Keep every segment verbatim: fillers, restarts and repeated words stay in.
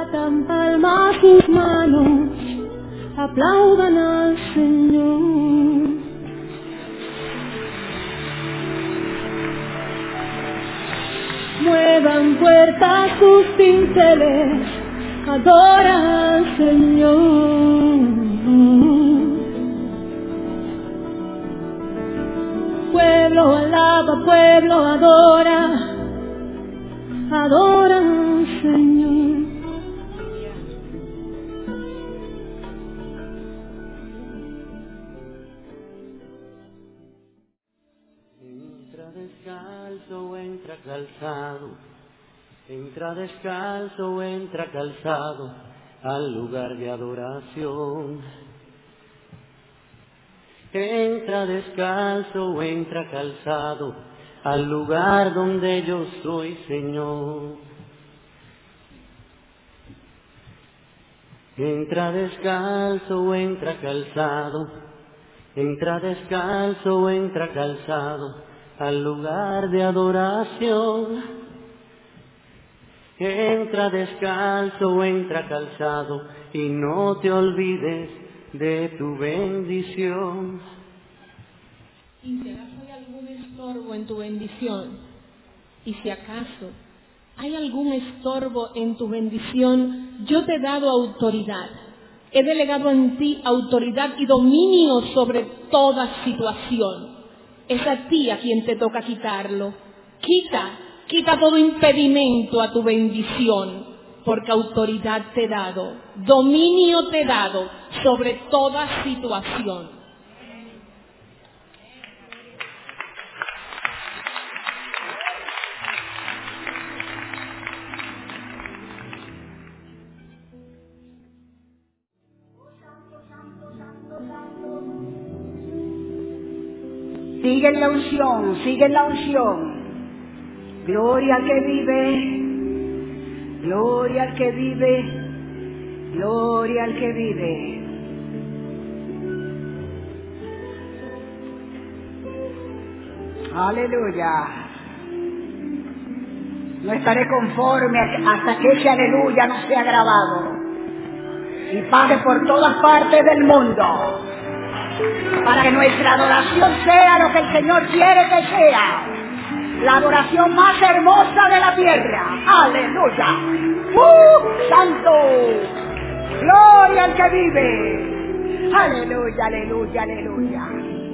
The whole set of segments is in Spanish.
Batan palmas sus manos, aplaudan al Señor. Muevan puertas sus pinceles, adora al Señor. Pueblo alaba, pueblo adora, adora al Señor. Entra descalzo o entra calzado, entra descalzo o entra calzado al lugar de adoración. Entra descalzo o entra calzado al lugar donde yo soy Señor. Entra descalzo o entra calzado, entra descalzo o entra calzado al lugar de adoración. Entra descalzo o entra calzado y no te olvides de tu bendición. Y si acaso hay algún estorbo en tu bendición, y si acaso hay algún estorbo en tu bendición, yo te he dado autoridad. He delegado en ti autoridad y dominio sobre toda situación. Es a ti a quien te toca quitarlo. Quita, quita todo impedimento a tu bendición, porque autoridad te he dado, dominio te he dado sobre toda situación. Sigue en la unción, sigue en la unción. Gloria al que vive, gloria al que vive, gloria al que vive. Aleluya. No estaré conforme hasta que ese aleluya no sea grabado y pase por todas partes del mundo, para que nuestra adoración sea lo que el Señor quiere que sea, la adoración más hermosa de la tierra. Aleluya. ¡Uh, santo! Gloria al que vive. Aleluya, aleluya, aleluya.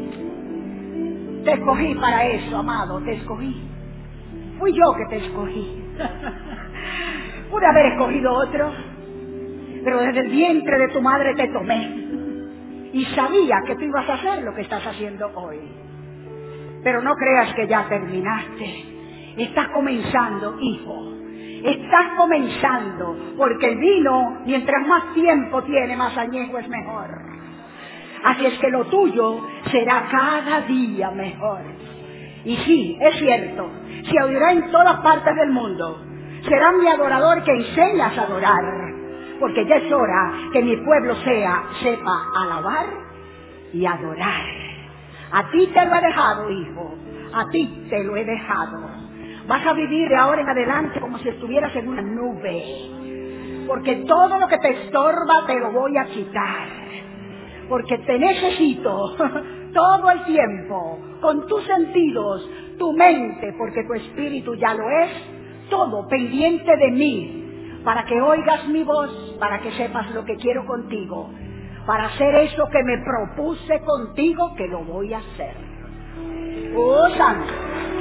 Te escogí para eso, amado, te escogí. Fui yo que te escogí. Pude haber escogido otro, pero desde el vientre de tu madre te tomé. Y sabía que tú ibas a hacer lo que estás haciendo hoy. Pero no creas que ya terminaste. Estás comenzando, hijo. Estás comenzando, porque el vino, mientras más tiempo tiene, más añejo es mejor. Así es que lo tuyo será cada día mejor. Y sí, es cierto, se oirá en todas partes del mundo. Será mi adorador que enseñas a adorar, porque ya es hora que mi pueblo sea, sepa alabar y adorar. A ti te lo he dejado, hijo, a ti te lo he dejado. Vas a vivir de ahora en adelante como si estuvieras en una nube, porque todo lo que te estorba te lo voy a quitar, porque te necesito todo el tiempo, con tus sentidos, tu mente, porque tu espíritu ya lo es, todo pendiente de mí, para que oigas mi voz, para que sepas lo que quiero contigo, para hacer eso que me propuse contigo, que lo voy a hacer. ¡Oh, santo!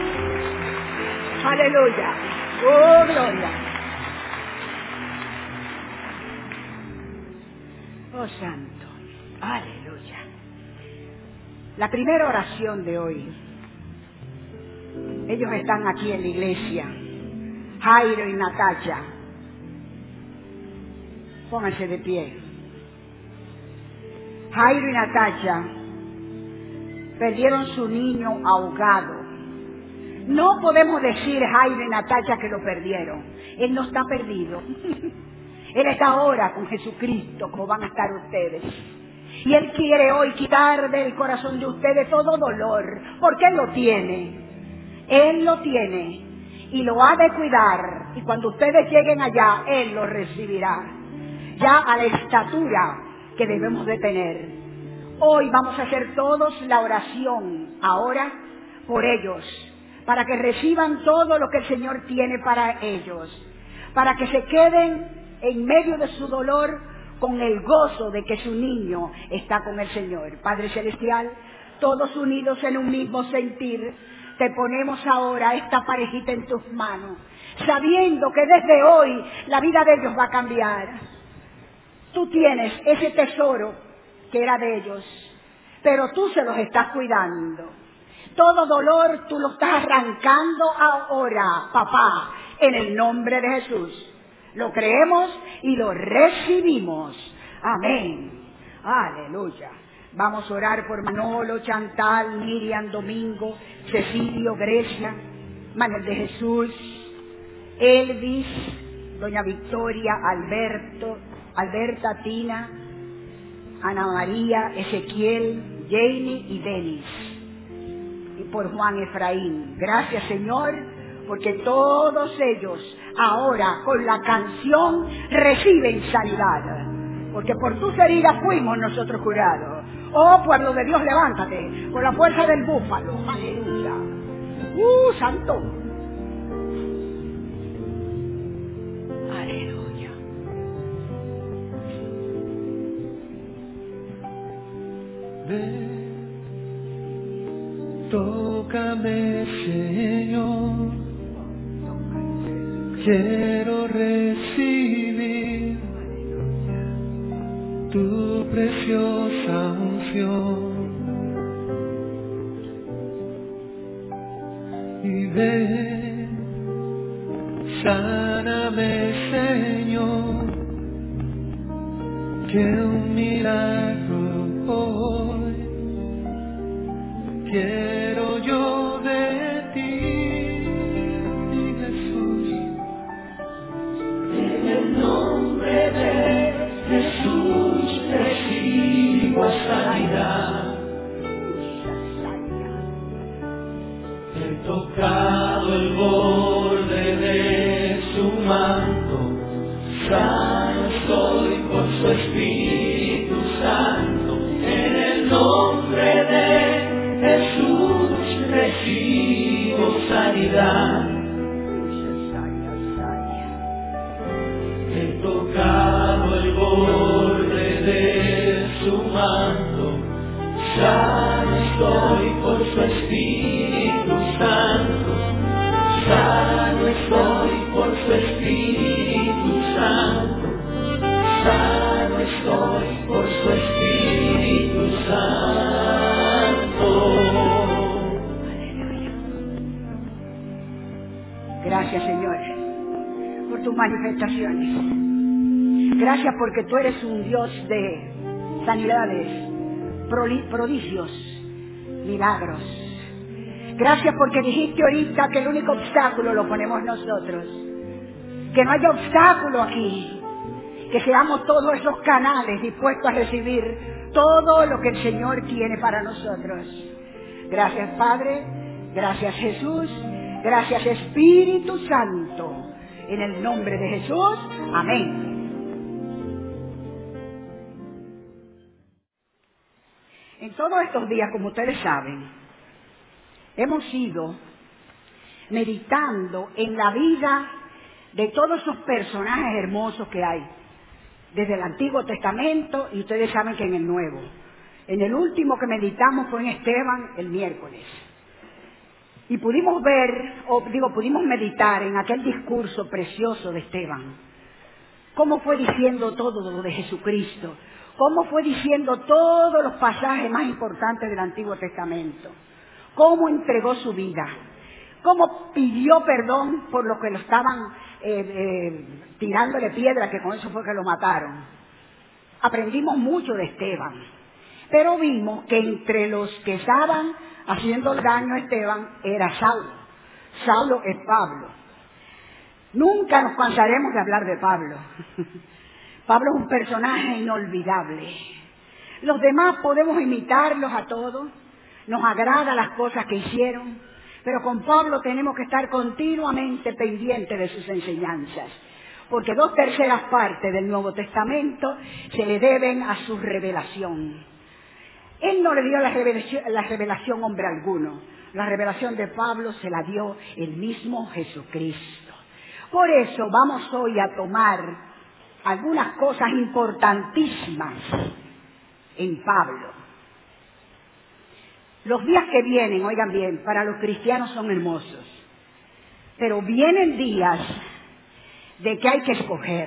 ¡Aleluya! ¡Oh, gloria! ¡Oh, santo! ¡Aleluya! La primera oración de hoy, ellos están aquí en la iglesia, Jairo y Natacha. Pónganse de pie. Jairo y Natacha perdieron su niño ahogado. No podemos decir, Jairo y Natacha, que lo perdieron. Él no está perdido. Él está ahora con Jesucristo, como van a estar ustedes. Y Él quiere hoy quitar del corazón de ustedes todo dolor, porque Él lo tiene. Él lo tiene. y lo ha de cuidar, y cuando ustedes lleguen allá, Él los recibirá, ya a la estatura que debemos de tener. Hoy vamos a hacer todos la oración, ahora, por ellos, para que reciban todo lo que el Señor tiene para ellos, para que se queden en medio de su dolor con el gozo de que su niño está con el Señor. Padre Celestial, todos unidos en un mismo sentir, te ponemos ahora esta parejita en tus manos, sabiendo que desde hoy la vida de ellos va a cambiar. Tú tienes ese tesoro que era de ellos, pero tú se los estás cuidando. Todo dolor tú lo estás arrancando ahora, papá, en el nombre de Jesús. Lo creemos y lo recibimos. Amén. Aleluya. Vamos a orar por Manolo, Chantal, Miriam, Domingo, Cecilio, Grecia, Manuel de Jesús, Elvis, Doña Victoria, Alberto, Alberta, Tina, Ana María, Ezequiel, Jamie y Denis. Y por Juan Efraín. Gracias, Señor, porque todos ellos ahora con la canción reciben sanidad. Porque por tus heridas fuimos nosotros curados. Oh, pueblo de Dios, levántate con la fuerza del búfalo. Aleluya. ¡Uh, santo! Aleluya. Ven, tócame, Señor. Quiero recibir tu preciosa unción. Y ven, sáname, Señor, que un milagro hoy quiero yo de ti, mi Jesús. En el nombre de Jesús recibo sanidad. He tocado el borde de su manto, sano estoy por su Espíritu Santo. En el nombre de Jesús recibo sanidad. He tocado el borde de su manto, sano estoy por su Espíritu Santo. Sano estoy por su Espíritu Santo. Sano estoy por su Espíritu Santo. Gracias, Señor, por tus manifestaciones. Gracias porque tú eres un Dios de sanidades, prodigios, milagros. Gracias porque dijiste ahorita que el único obstáculo lo ponemos nosotros. Que no haya obstáculo aquí. Que seamos todos esos canales dispuestos a recibir todo lo que el Señor tiene para nosotros. Gracias, Padre. Gracias, Jesús. Gracias, Espíritu Santo. En el nombre de Jesús. Amén. En todos estos días, como ustedes saben, hemos ido meditando en la vida de todos esos personajes hermosos que hay, desde el Antiguo Testamento, y ustedes saben que en el Nuevo. En el último que meditamos fue en Esteban el miércoles. Y pudimos ver, o digo, pudimos meditar en aquel discurso precioso de Esteban. Cómo fue diciendo todo lo de Jesucristo. Cómo fue diciendo todos los pasajes más importantes del Antiguo Testamento. Cómo entregó su vida. Cómo pidió perdón por los que lo estaban eh, eh, tirándole piedra, que con eso fue que lo mataron. Aprendimos mucho de Esteban. Pero vimos que entre los que estaban haciendo daño a Esteban era Saulo. Saulo es Pablo. Nunca nos cansaremos de hablar de Pablo. Pablo es un personaje inolvidable. Los demás podemos imitarlos a todos. Nos agrada las cosas que hicieron. Pero con Pablo tenemos que estar continuamente pendientes de sus enseñanzas, porque dos terceras partes del Nuevo Testamento se le deben a su revelación. Él no le dio la revelación, la revelación a hombre alguno. La revelación de Pablo se la dio el mismo Jesucristo. Por eso vamos hoy a tomar algunas cosas importantísimas en Pablo. Los días que vienen, oigan bien, para los cristianos son hermosos, pero vienen días de que hay que escoger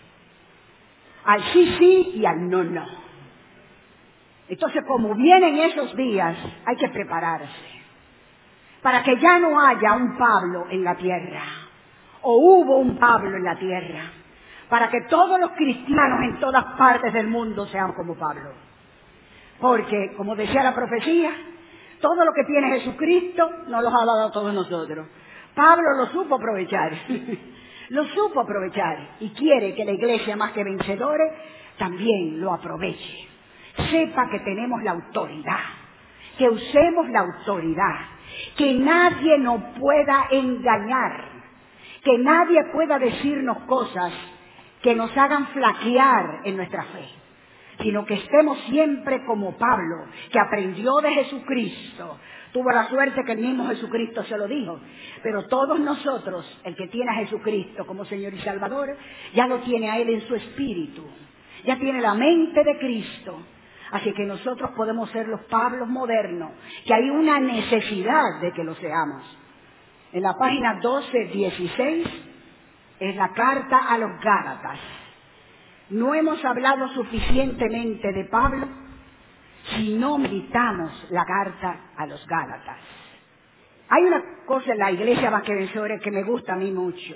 al sí sí y al no no. Entonces, como vienen esos días, hay que prepararse para que ya no haya un Pablo en la tierra, o hubo un Pablo en la tierra, para que todos los cristianos en todas partes del mundo sean como Pablo. Porque, como decía la profecía, todo lo que tiene Jesucristo nos lo ha dado a todos nosotros. Pablo lo supo aprovechar, lo supo aprovechar y quiere que la iglesia, más que vencedores, también lo aproveche. Sepa que tenemos la autoridad, que usemos la autoridad, que nadie nos pueda engañar, que nadie pueda decirnos cosas que nos hagan flaquear en nuestra fe, sino que estemos siempre como Pablo, que aprendió de Jesucristo. Tuvo la suerte que el mismo Jesucristo se lo dijo, pero todos nosotros, el que tiene a Jesucristo como Señor y Salvador, ya lo tiene a Él en su espíritu, ya tiene la mente de Cristo. Así que nosotros podemos ser los Pablos modernos, que hay una necesidad de que lo seamos. En la página doce dieciséis es la carta a los Gálatas. No hemos hablado suficientemente de Pablo si no meditamos la carta a los Gálatas. Hay una cosa en la iglesia más que vencedores que me gusta a mí mucho,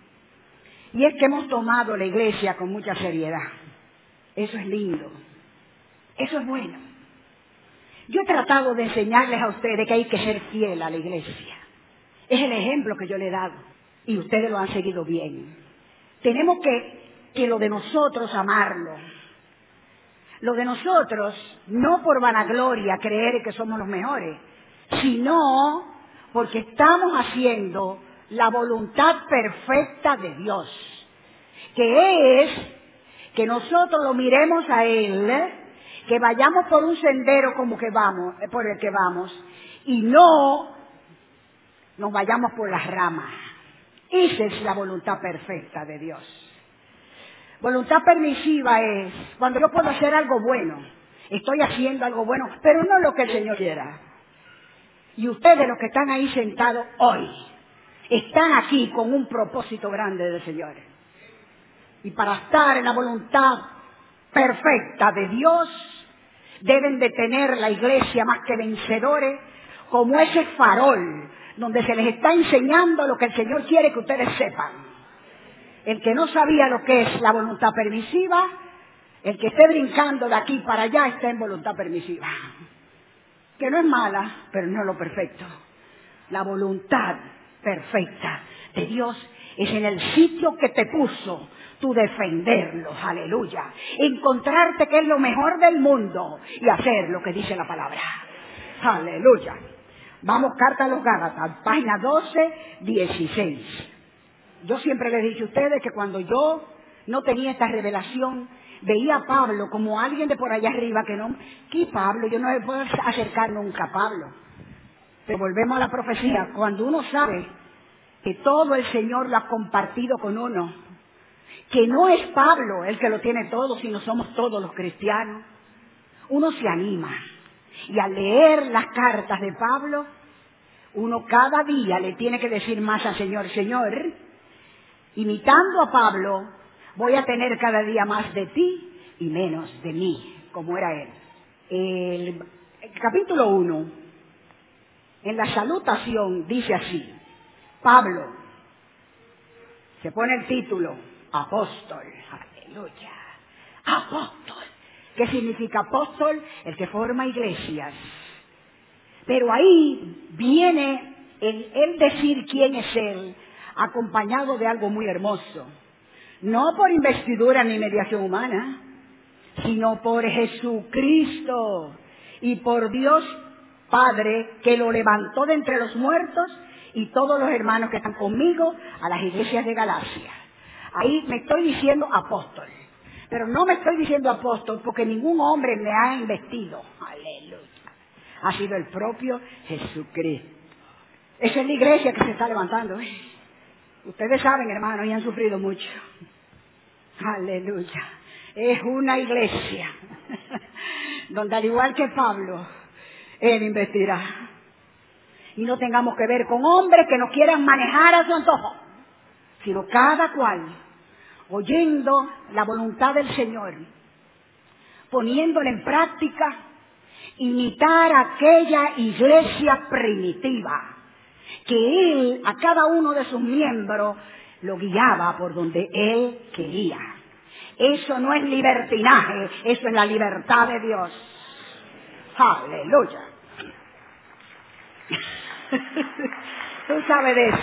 y es que hemos tomado la iglesia con mucha seriedad. Eso es lindo, eso es bueno. Yo he tratado de enseñarles a ustedes que hay que ser fiel a la iglesia. Es el ejemplo que yo le he dado, y ustedes lo han seguido bien. Tenemos que que lo de nosotros amarlo, lo de nosotros no por vanagloria creer que somos los mejores, sino porque estamos haciendo la voluntad perfecta de Dios, que es que nosotros lo miremos a Él, que vayamos por un sendero como que vamos, por el que vamos, y no nos vayamos por las ramas. Esa es la voluntad perfecta de Dios. Voluntad permisiva es cuando yo puedo hacer algo bueno, estoy haciendo algo bueno, pero no lo que el Señor quiera. Y ustedes, los que están ahí sentados hoy, están aquí con un propósito grande del Señor. Y para estar en la voluntad perfecta de Dios, deben de tener la iglesia más que vencedores como ese farol donde se les está enseñando lo que el Señor quiere que ustedes sepan. El que no sabía lo que es la voluntad permisiva, el que esté brincando de aquí para allá está en voluntad permisiva. Que no es mala, pero no es lo perfecto. La voluntad perfecta de Dios es en el sitio que te puso, tú defenderlo, aleluya. Encontrarte que es lo mejor del mundo y hacer lo que dice la palabra. Aleluya. Vamos, carta a los Gálatas, página doce dieciséis. Yo siempre les he dicho a ustedes que cuando yo no tenía esta revelación, veía a Pablo como alguien de por allá arriba que no... ¿Qué Pablo? Yo no me puedo acercar nunca a Pablo. Pero volvemos a la profecía. Cuando uno sabe que todo el Señor lo ha compartido con uno, que no es Pablo el que lo tiene todo, sino somos todos los cristianos, uno se anima. Y al leer las cartas de Pablo, uno cada día le tiene que decir más al Señor, Señor, imitando a Pablo, voy a tener cada día más de ti y menos de mí, como era él. El, el capítulo uno, en la salutación, dice así, Pablo, se pone el título, apóstol, aleluya, apóstol. ¿Qué significa apóstol? El que forma iglesias. Pero ahí viene el, el decir quién es él, acompañado de algo muy hermoso. No por investidura ni mediación humana, sino por Jesucristo y por Dios Padre, que lo levantó de entre los muertos, y todos los hermanos que están conmigo a las iglesias de Galacia. Ahí me estoy diciendo apóstol, pero no me estoy diciendo apóstol porque ningún hombre me ha investido. Aleluya. Ha sido el propio Jesucristo. Esa es la iglesia que se está levantando, ¿eh? Ustedes saben, hermanos, y han sufrido mucho. Aleluya. Es una iglesia donde, al igual que Pablo, él investirá. Y no tengamos que ver con hombres que nos quieran manejar a su antojo, sino cada cual oyendo la voluntad del Señor, poniéndola en práctica, imitar aquella iglesia primitiva que Él a cada uno de sus miembros lo guiaba por donde Él quería. Eso no es libertinaje, eso es la libertad de Dios. Aleluya. Tú sabes de eso.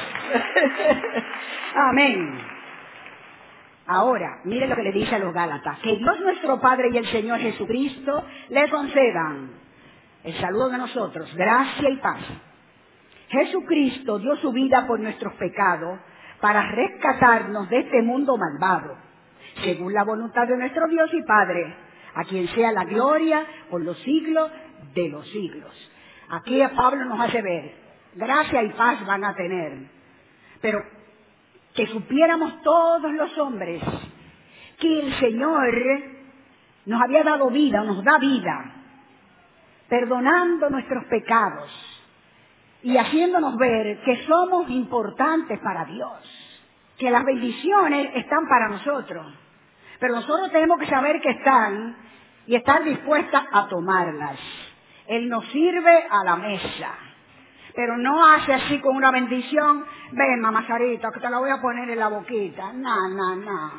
Amén. Ahora, mire lo que le dice a los Gálatas. Que Dios nuestro Padre y el Señor Jesucristo le concedan el saludo de nosotros, gracia y paz. Jesucristo dio su vida por nuestros pecados para rescatarnos de este mundo malvado, según la voluntad de nuestro Dios y Padre, a quien sea la gloria por los siglos de los siglos. Aquí Pablo nos hace ver, gracia y paz van a tener, pero que supiéramos todos los hombres que el Señor nos había dado vida, nos da vida, perdonando nuestros pecados y haciéndonos ver que somos importantes para Dios, que las bendiciones están para nosotros, pero nosotros tenemos que saber que están y estar dispuestas a tomarlas. Él nos sirve a la mesa, pero no hace así con una bendición. Ven, mamá Sarita, que te la voy a poner en la boquita. No, no, no.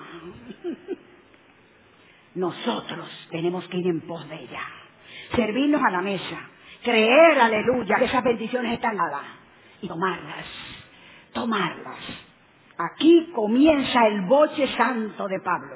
Nosotros tenemos que ir en pos de ella, servirnos a la mesa, creer, aleluya, que esas bendiciones están dadas y tomarlas, tomarlas. Aquí comienza el boche santo de Pablo.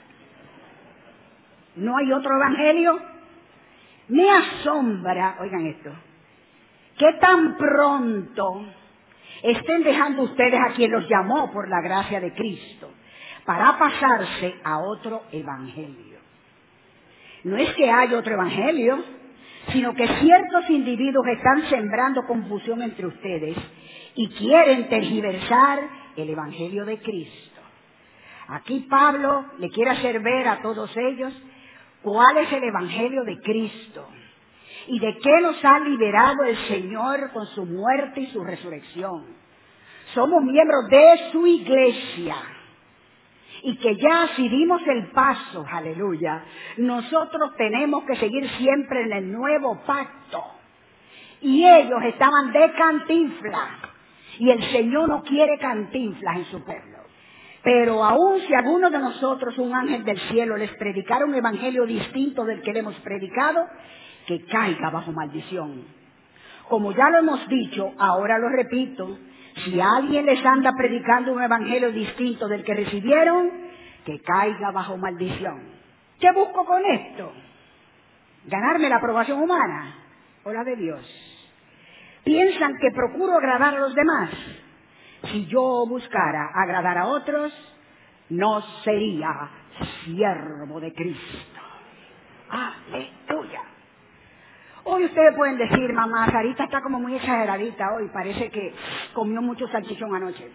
¿No hay otro evangelio? Me asombra, oigan esto, que tan pronto estén dejando ustedes a quien los llamó por la gracia de Cristo para pasarse a otro evangelio. No es que haya otro evangelio, sino que ciertos individuos están sembrando confusión entre ustedes y quieren tergiversar el evangelio de Cristo. Aquí Pablo le quiere hacer ver a todos ellos cuál es el evangelio de Cristo y de qué nos ha liberado el Señor con su muerte y su resurrección. Somos miembros de su iglesia y que ya si dimos el paso, aleluya, nosotros tenemos que seguir siempre en el nuevo pacto. Y ellos estaban de cantinflas y el Señor no quiere cantinflas en su pueblo. Pero aun si alguno de nosotros, un ángel del cielo, les predicara un evangelio distinto del que le hemos predicado, que caiga bajo maldición. Como ya lo hemos dicho, ahora lo repito, si alguien les anda predicando un evangelio distinto del que recibieron, que caiga bajo maldición. ¿Qué busco con esto? ¿Ganarme la aprobación humana o la de Dios? ¿Piensan que procuro agradar a los demás? Si yo buscara agradar a otros, no sería siervo de Cristo. ¡Aleluya! Hoy ustedes pueden decir, mamá, Sarita está como muy exageradita hoy, parece que comió mucho salchichón anoche.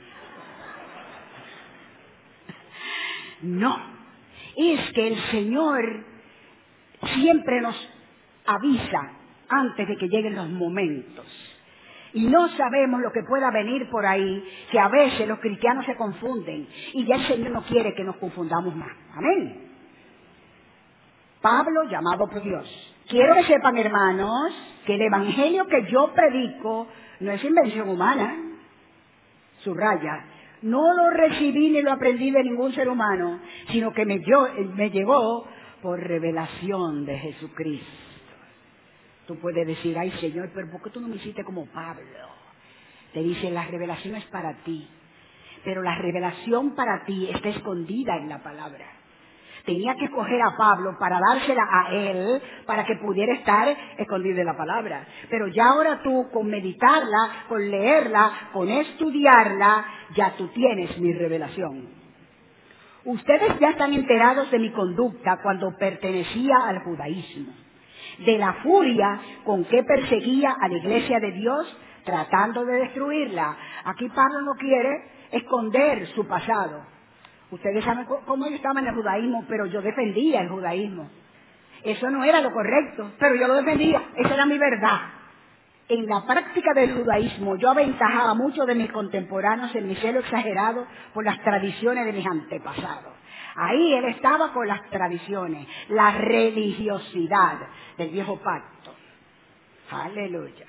No, es que el Señor siempre nos avisa antes de que lleguen los momentos. Y no sabemos lo que pueda venir por ahí, que a veces los cristianos se confunden y ya el Señor no quiere que nos confundamos más. Amén. Pablo, llamado por Dios. Quiero que sepan, hermanos, que el evangelio que yo predico no es invención humana. Subraya, no lo recibí ni lo aprendí de ningún ser humano, sino que me, yo, me llegó por revelación de Jesucristo. Tú puedes decir, ay Señor, pero ¿por qué tú no me hiciste como Pablo? Te dice, la revelación es para ti, pero la revelación para ti está escondida en la palabra. Tenía que escoger a Pablo para dársela a él, para que pudiera estar escondido en la palabra. Pero ya ahora tú, con meditarla, con leerla, con estudiarla, ya tú tienes mi revelación. Ustedes ya están enterados de mi conducta cuando pertenecía al judaísmo, de la furia con que perseguía a la iglesia de Dios, tratando de destruirla. Aquí Pablo no quiere esconder su pasado. Ustedes saben cómo yo estaba en el judaísmo, pero yo defendía el judaísmo. Eso no era lo correcto, pero yo lo defendía. Esa era mi verdad. En la práctica del judaísmo yo aventajaba a muchos de mis contemporáneos en mi celo exagerado por las tradiciones de mis antepasados. Ahí él estaba con las tradiciones, la religiosidad del viejo pacto. Aleluya.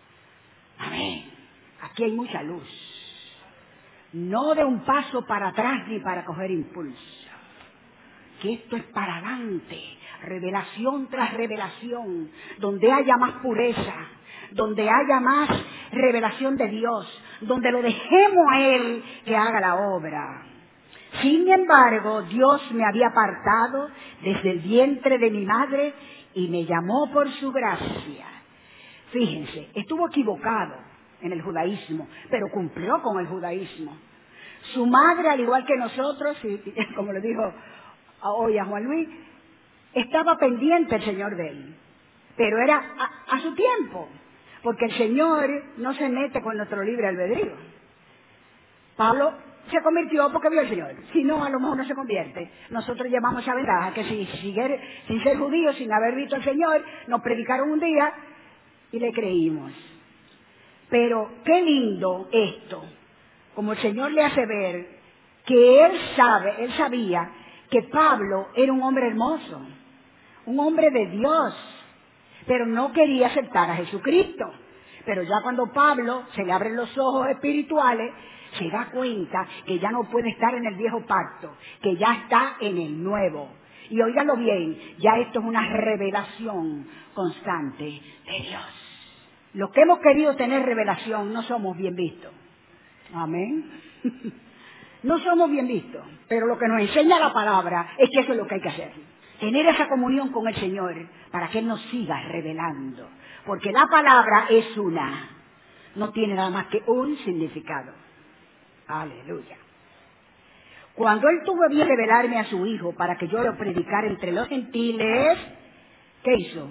Amén. Aquí hay mucha luz. No de un paso para atrás ni para coger impulso. Que esto es para adelante, revelación tras revelación, donde haya más pureza, donde haya más revelación de Dios, donde lo dejemos a Él que haga la obra. Sin embargo, Dios me había apartado desde el vientre de mi madre y me llamó por su gracia. Fíjense, estuvo equivocado en el judaísmo, pero cumplió con el judaísmo. Su madre, al igual que nosotros, y como le dijo hoy a Juan Luis, estaba pendiente el Señor de él, pero era a, a su tiempo, porque el Señor no se mete con nuestro libre albedrío. Pablo se convirtió porque vio al Señor, si no, a lo mejor no se convierte. Nosotros llevamos esa ventaja, que si, si sin ser judíos, sin haber visto al Señor, nos predicaron un día y le creímos. Pero qué lindo esto, como el Señor le hace ver que Él sabe, Él sabía que Pablo era un hombre hermoso, un hombre de Dios, pero no quería aceptar a Jesucristo. Pero ya cuando Pablo se le abren los ojos espirituales, se da cuenta que ya no puede estar en el viejo pacto, que ya está en el nuevo. Y óiganlo bien, ya esto es una revelación constante de Dios. Los que hemos querido tener revelación no somos bien vistos. Amén. No somos bien vistos, pero lo que nos enseña la palabra es que eso es lo que hay que hacer. Tener esa comunión con el Señor para que Él nos siga revelando. Porque la palabra es una, no tiene nada más que un significado. Aleluya. Cuando Él tuvo bien revelarme a su Hijo para que yo lo predicara entre los gentiles, ¿qué hizo?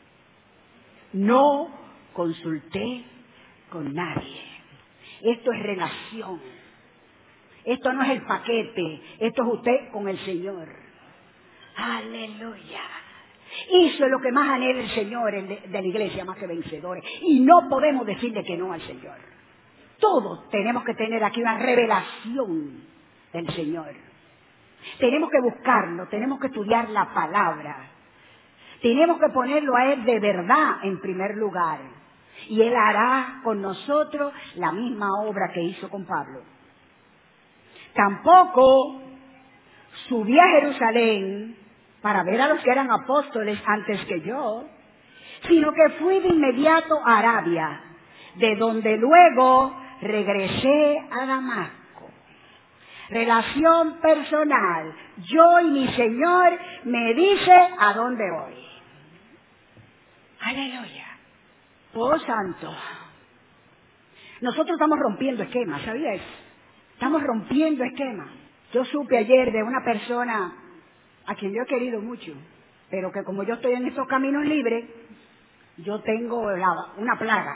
No consulté con nadie. Esto es relación. Esto no es el paquete. Esto es usted con el Señor. Aleluya. Eso es lo que más anhela el Señor de la iglesia, más que vencedores. Y no podemos decirle que no al Señor. Todos tenemos que tener aquí una revelación del Señor. Tenemos que buscarlo, tenemos que estudiar la palabra. Tenemos que ponerlo a Él de verdad en primer lugar. Y Él hará con nosotros la misma obra que hizo con Pablo. Tampoco subí a Jerusalén para ver a los que eran apóstoles antes que yo, sino que fui de inmediato a Arabia, de donde luego regresé a Damasco. Relación personal. Yo y mi Señor me dice a dónde voy. Aleluya. Oh, santo. Nosotros estamos rompiendo esquemas, ¿sabías? Estamos rompiendo esquemas. Yo supe ayer de una persona a quien yo he querido mucho, pero que como yo estoy en estos caminos libres, yo tengo la, una plaga.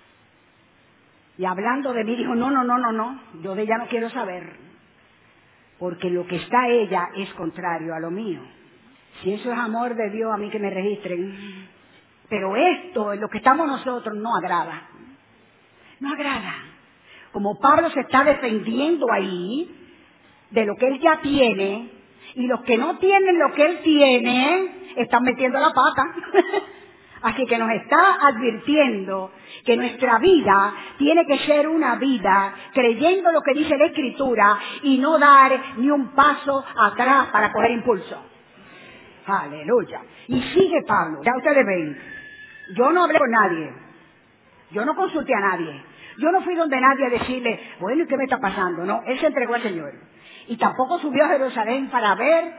Y hablando de mí, dijo, no, no, no, no, no, yo de ella no quiero saber, porque lo que está ella es contrario a lo mío. Si eso es amor de Dios, a mí que me registren. Pero esto, lo que estamos nosotros, no agrada. No agrada. Como Pablo se está defendiendo ahí de lo que él ya tiene, y los que no tienen lo que él tiene, están metiendo la pata. Así que nos está advirtiendo que nuestra vida tiene que ser una vida creyendo lo que dice la Escritura y no dar ni un paso atrás para coger impulso. Aleluya. Y sigue Pablo. Ya ustedes ven, yo no hablé con nadie, yo no consulté a nadie, yo no fui donde nadie a decirle, bueno, ¿y qué me está pasando? No, él se entregó al Señor. Y tampoco subió a Jerusalén para ver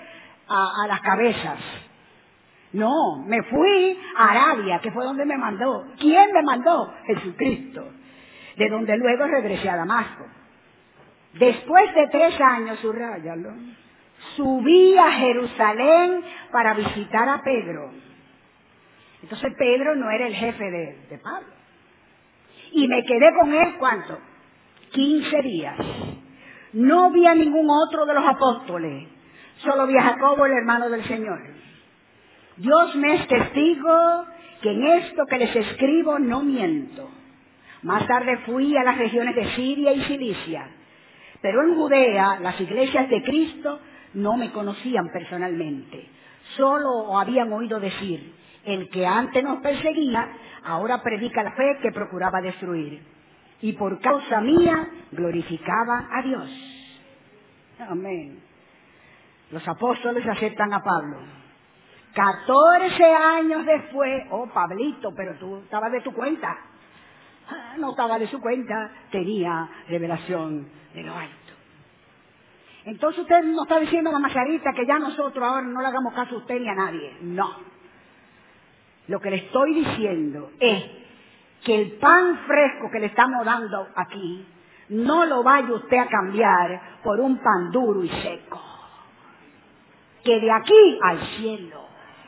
a, a las cabezas. No, me fui a Arabia, que fue donde me mandó. ¿Quién me mandó? Jesucristo. De donde luego regresé a Damasco. Después de tres años, subrayalo, subí a Jerusalén para visitar a Pedro. Entonces Pedro no era el jefe de, de Pablo. Y me quedé con él, ¿cuánto? quince días. No vi a ningún otro de los apóstoles. Solo vi a Jacobo, el hermano del Señor. Dios me es testigo que en esto que les escribo no miento. Más tarde fui a las regiones de Siria y Cilicia. Pero en Judea, las iglesias de Cristo no me conocían personalmente. Solo habían oído decir, el que antes nos perseguía, ahora predica la fe que procuraba destruir. Y por causa mía, glorificaba a Dios. Amén. Los apóstoles aceptan a Pablo. Catorce años después, oh Pablito, pero tú estabas de tu cuenta. No estaba de su cuenta, tenía revelación de lo alto. Entonces usted no está diciendo, mamá Sarita, que ya nosotros ahora no le hagamos caso a usted ni a nadie. No. Lo que le estoy diciendo es que el pan fresco que le estamos dando aquí, no lo vaya usted a cambiar por un pan duro y seco. Que de aquí al cielo.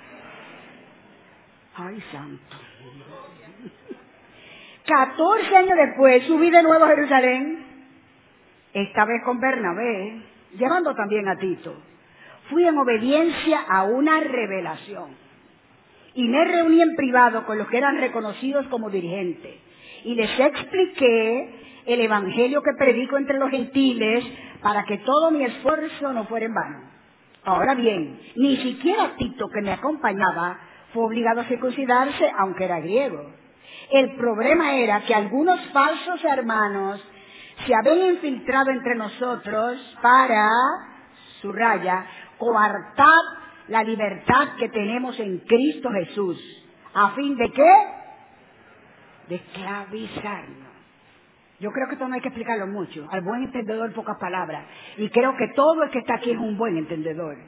Ay, santo. Catorce años después subí de nuevo a Jerusalén, esta vez con Bernabé, llevando también a Tito. Fui en obediencia a una revelación y me reuní en privado con los que eran reconocidos como dirigentes y les expliqué el evangelio que predico entre los gentiles para que todo mi esfuerzo no fuera en vano. Ahora bien, ni siquiera Tito, que me acompañaba, fue obligado a circuncidarse, aunque era griego. El problema era que algunos falsos hermanos se habían infiltrado entre nosotros para, subraya, coartar la libertad que tenemos en Cristo Jesús. ¿A fin de qué? De esclavizarnos. Yo creo que esto no hay que explicarlo mucho. Al buen entendedor, pocas palabras. Y creo que todo el que está aquí es un buen entendedor.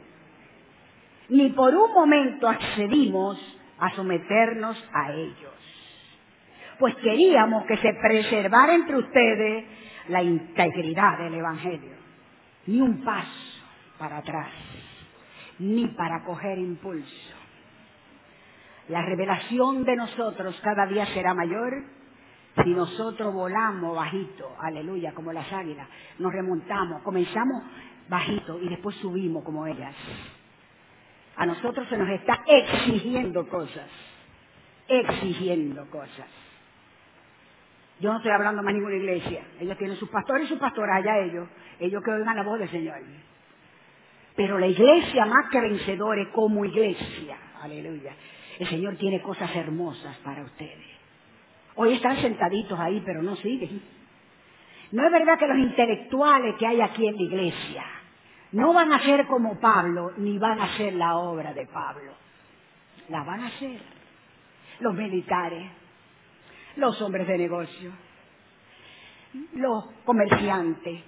Ni por un momento accedimos a someternos a ellos. Pues queríamos que se preservara entre ustedes la integridad del Evangelio. Ni un paso para atrás, ni para coger impulso. La revelación de nosotros cada día será mayor si nosotros volamos bajito, aleluya, como las águilas. Nos remontamos, comenzamos bajito y después subimos como ellas. A nosotros se nos está exigiendo cosas, exigiendo cosas. Yo no estoy hablando más de ninguna iglesia. Ellos tienen sus pastores y sus pastoras, allá ellos. Ellos que oigan la voz del Señor. Pero la iglesia más que vencedores como iglesia, aleluya, el Señor tiene cosas hermosas para ustedes. Hoy están sentaditos ahí, pero no siguen. No es verdad que los intelectuales que hay aquí en la iglesia no van a ser como Pablo, ni van a hacer la obra de Pablo. La van a hacer los militares, los hombres de negocio, los comerciantes,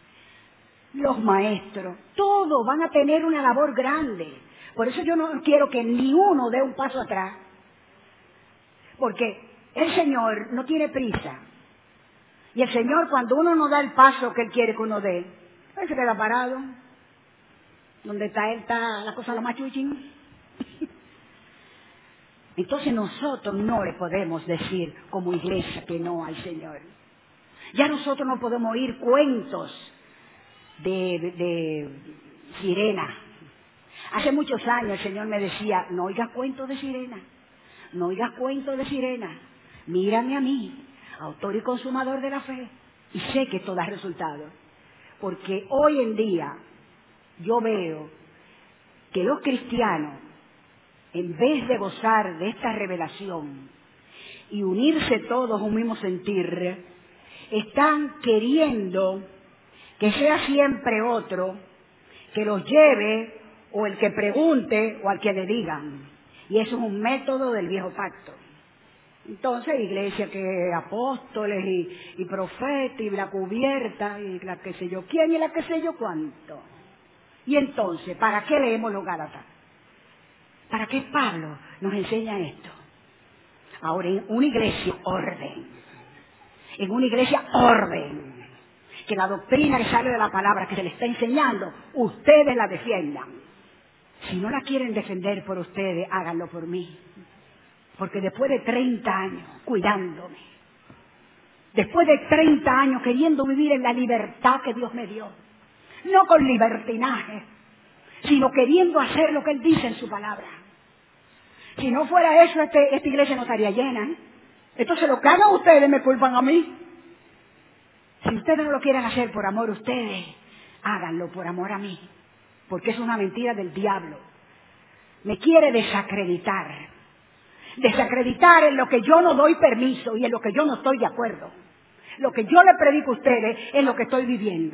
los maestros, todos van a tener una labor grande. Por eso yo no quiero que ni uno dé un paso atrás, porque el Señor no tiene prisa. Y el Señor, cuando uno no da el paso que Él quiere que uno dé, Él se queda parado. Donde está Él, está la cosa lo más chuchín. Entonces nosotros no le podemos decir como iglesia que no al Señor. Ya nosotros no podemos oír cuentos de, de, de sirena. Hace muchos años el Señor me decía, no oigas cuentos de sirena, no oigas cuentos de sirena, mírame a mí, autor y consumador de la fe, y sé que esto da resultado. Porque hoy en día yo veo que los cristianos, en vez de gozar de esta revelación y unirse todos a un mismo sentir, están queriendo que sea siempre otro que los lleve, o el que pregunte, o al que le digan. Y eso es un método del viejo pacto. Entonces, iglesia que apóstoles y, y profetas y la cubierta y la que sé yo quién y la que sé yo cuánto. Y entonces, ¿para qué leemos los Gálatas? ¿Para qué Pablo nos enseña esto? Ahora, en una iglesia, orden. En una iglesia, orden. Que la doctrina que sale de la palabra que se le está enseñando, ustedes la defiendan. Si no la quieren defender por ustedes, háganlo por mí. Porque después de treinta años cuidándome, después de treinta años queriendo vivir en la libertad que Dios me dio, no con libertinaje, sino queriendo hacer lo que Él dice en su palabra. Si no fuera eso, este, esta iglesia no estaría llena, ¿eh? Entonces lo que hagan ustedes me culpan a mí. Si ustedes no lo quieren hacer por amor a ustedes, háganlo por amor a mí. Porque es una mentira del diablo. Me quiere desacreditar. Desacreditar en lo que yo no doy permiso y en lo que yo no estoy de acuerdo. Lo que yo le predico a ustedes es lo que estoy viviendo.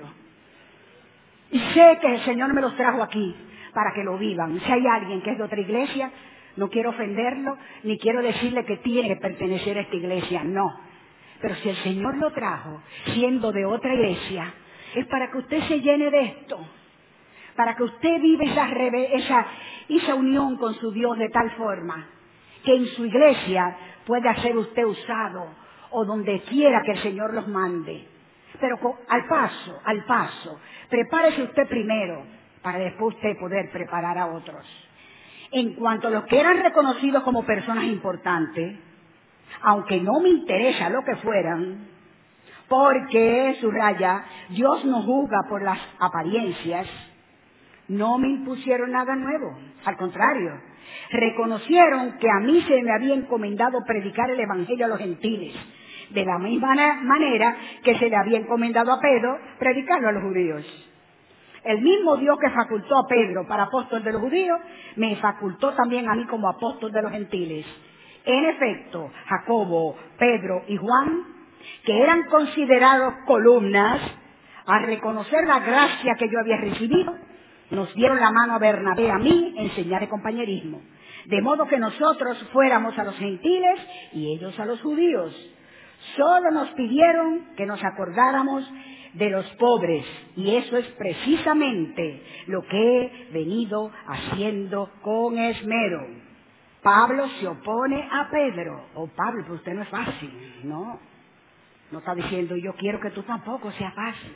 Y sé que el Señor me los trajo aquí para que lo vivan. Si hay alguien que es de otra iglesia, no quiero ofenderlo, ni quiero decirle que tiene que pertenecer a esta iglesia, no. Pero si el Señor lo trajo siendo de otra iglesia, es para que usted se llene de esto. Para que usted viva esa, esa, esa unión con su Dios de tal forma que en su iglesia pueda ser usted usado o donde quiera que el Señor los mande. Pero con, al paso, al paso, prepárese usted primero para después usted poder preparar a otros. En cuanto a los que eran reconocidos como personas importantes, aunque no me interesa lo que fueran, porque, subraya, Dios no juzga por las apariencias, no me impusieron nada nuevo, al contrario, reconocieron que a mí se me había encomendado predicar el Evangelio a los gentiles, de la misma manera que se le había encomendado a Pedro predicarlo a los judíos. El mismo Dios que facultó a Pedro para apóstol de los judíos, me facultó también a mí como apóstol de los gentiles. En efecto, Jacobo, Pedro y Juan, que eran considerados columnas, al reconocer la gracia que yo había recibido, nos dieron la mano a Bernabé y a mí en señal de compañerismo, de modo que nosotros fuéramos a los gentiles y ellos a los judíos. Solo nos pidieron que nos acordáramos de los pobres, y eso es precisamente lo que he venido haciendo con esmero. Pablo se opone a Pedro. Oh, Pablo, pero usted no es fácil. No, no está diciendo yo quiero que tú tampoco seas fácil.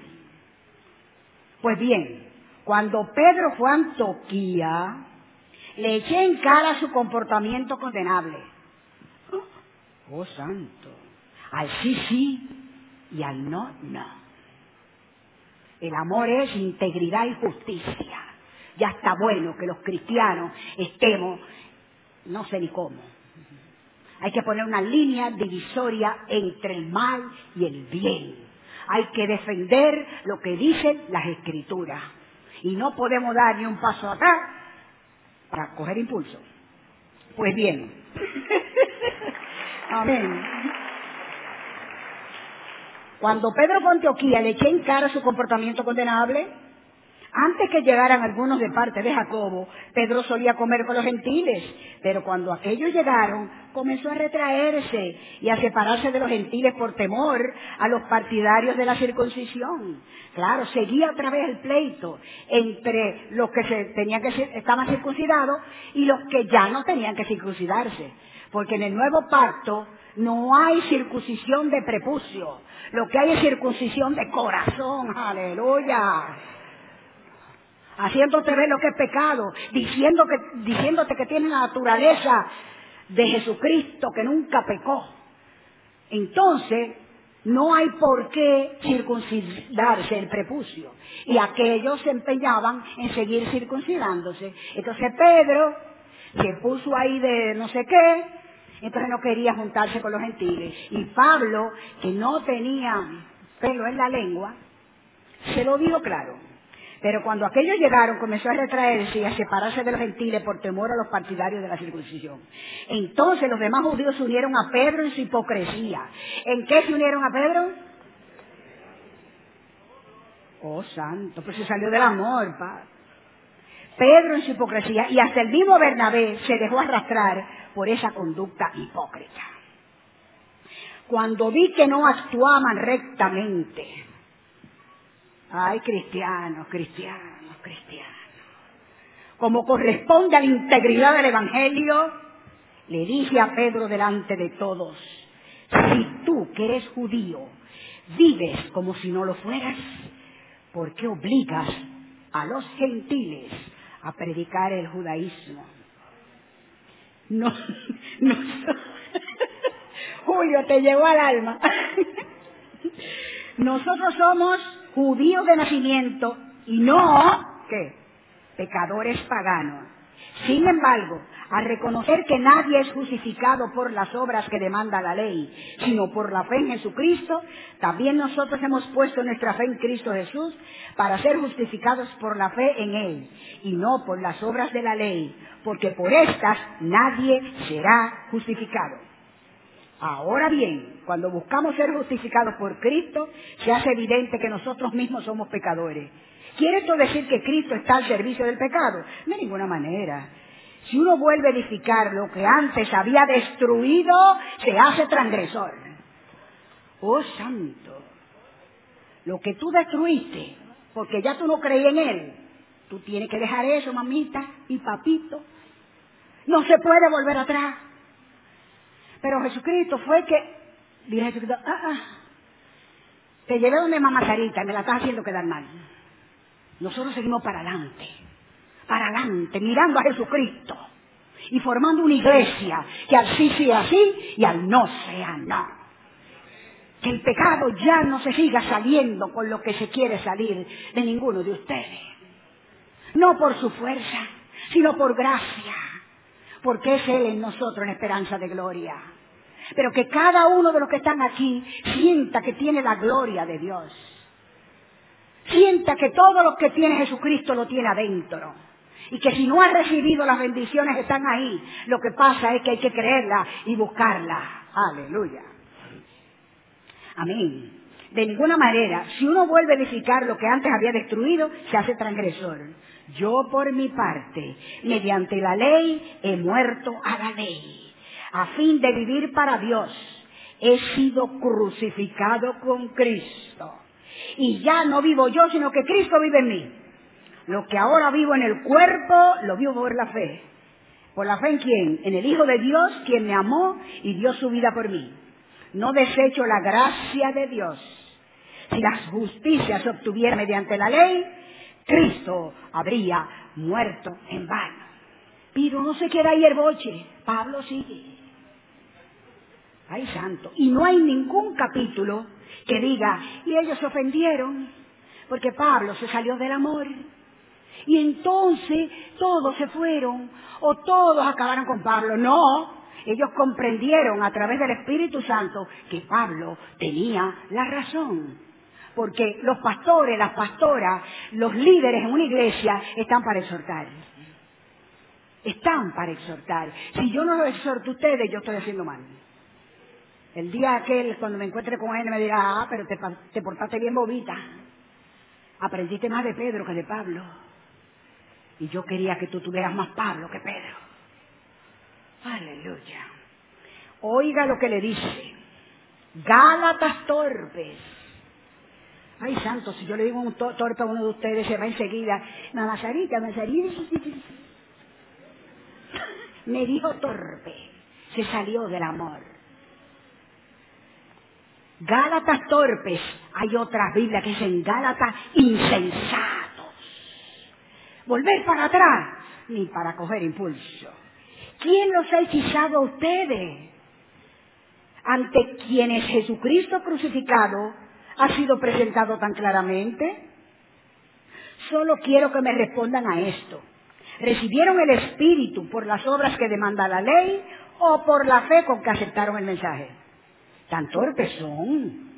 Pues bien, cuando Pedro fue a Antioquía, le eché en cara su comportamiento condenable. Oh, santo. Al sí, sí, y al no, no. El amor es integridad y justicia. Ya está bueno que los cristianos estemos, no sé ni cómo. Hay que poner una línea divisoria entre el mal y el bien. Hay que defender lo que dicen las Escrituras. Y no podemos dar ni un paso atrás para coger impulso. Pues bien. Amén. Cuando Pedro fue a Antioquía, le eché en cara su comportamiento condenable. Antes que llegaran algunos de parte de Jacobo, Pedro solía comer con los gentiles, pero cuando aquellos llegaron, comenzó a retraerse y a separarse de los gentiles por temor a los partidarios de la circuncisión. Claro, seguía otra vez el pleito entre los que se tenían que ser, estaban circuncidados y los que ya no tenían que circuncidarse, porque en el nuevo pacto no hay circuncisión de prepucio, lo que hay es circuncisión de corazón. Aleluya. Haciéndote ver lo que es pecado, diciendo que, diciéndote que tiene la naturaleza de Jesucristo, que nunca pecó. Entonces, no hay por qué circuncidarse el prepucio. Y aquellos se empeñaban en seguir circuncidándose. Entonces Pedro se puso ahí de no sé qué, entonces no quería juntarse con los gentiles. Y Pablo, que no tenía pelo en la lengua, se lo dijo claro. Pero cuando aquellos llegaron, comenzó a retraerse y a separarse de los gentiles por temor a los partidarios de la circuncisión. Entonces los demás judíos se unieron a Pedro en su hipocresía. ¿En qué se unieron a Pedro? Oh, santo, pues se salió del amor, Padre. Pedro en su hipocresía, y hasta el mismo Bernabé se dejó arrastrar por esa conducta hipócrita. Cuando vi que no actuaban rectamente, ay, cristianos, cristianos, cristianos. como corresponde a la integridad del Evangelio, le dije a Pedro delante de todos, si tú que eres judío vives como si no lo fueras, ¿por qué obligas a los gentiles a predicar el judaísmo? No, no. Julio, te llegó al alma. Nosotros somos judíos de nacimiento y no, ¿qué? Pecadores paganos. Sin embargo, al reconocer que nadie es justificado por las obras que demanda la ley, sino por la fe en Jesucristo, también nosotros hemos puesto nuestra fe en Cristo Jesús para ser justificados por la fe en Él, y no por las obras de la ley, porque por estas nadie será justificado. Ahora bien, cuando buscamos ser justificados por Cristo, se hace evidente que nosotros mismos somos pecadores. ¿Quiere esto decir que Cristo está al servicio del pecado? De ninguna manera. Si uno vuelve a edificar lo que antes había destruido, se hace transgresor. ¡Oh, santo! Lo que tú destruiste, porque ya tú no creías en Él, tú tienes que dejar eso, mamita y papito. No se puede volver atrás. Pero Jesucristo fue que, dije Jesucristo, ah, ah, te llevé donde mamá Sarita, me la estás haciendo quedar mal. Nosotros seguimos para adelante, para adelante, mirando a Jesucristo y formando una iglesia que al sí sea sí y al no sea no. Que el pecado ya no se siga saliendo con lo que se quiere salir de ninguno de ustedes. No por su fuerza, sino por gracia, porque es Él en nosotros en esperanza de gloria. Pero que cada uno de los que están aquí sienta que tiene la gloria de Dios. Sienta que todo lo que tiene Jesucristo lo tiene adentro. Y que si no ha recibido las bendiciones que están ahí, lo que pasa es que hay que creerla y buscarla. Aleluya. Amén. De ninguna manera, si uno vuelve a edificar lo que antes había destruido, se hace transgresor. Yo por mi parte, mediante la ley, he muerto a la ley, a fin de vivir para Dios. He sido crucificado con Cristo. Y ya no vivo yo, sino que Cristo vive en mí. Lo que ahora vivo en el cuerpo, lo vivo por la fe. ¿Por la fe en quién? En el Hijo de Dios, quien me amó y dio su vida por mí. No desecho la gracia de Dios. Si la justicia se obtuviera mediante la ley, Cristo habría muerto en vano. Pero no se queda ahí el boche. Pablo sigue. Ay, santo. Y no hay ningún capítulo que diga, y ellos se ofendieron, porque Pablo se salió del amor. Y entonces todos se fueron, o todos acabaron con Pablo. No, ellos comprendieron a través del Espíritu Santo que Pablo tenía la razón. Porque los pastores, las pastoras, los líderes en una iglesia están para exhortar. Están para exhortar. Si yo no los exhorto a ustedes, yo estoy haciendo mal. El día aquel, cuando me encuentre con él, me dirá, ah, pero te, te portaste bien bobita. Aprendiste más de Pedro que de Pablo. Y yo quería que tú tuvieras más Pablo que Pedro. Aleluya. Oiga lo que le dice. Gálatas torpes. Ay, santo, si yo le digo un to torpe a uno de ustedes, se va enseguida. Mamá Sarita, mamá Sarita. Me dijo torpe. Se salió del amor. Gálatas torpes. Hay otras Biblias que dicen Gálatas insensatos. Volver para atrás, ni para coger impulso. ¿Quién los ha hechizado a ustedes? Ante quienes Jesucristo crucificado ha sido presentado tan claramente. Solo quiero que me respondan a esto. ¿Recibieron el Espíritu por las obras que demanda la ley o por la fe con que aceptaron el mensaje? Tan torpes son.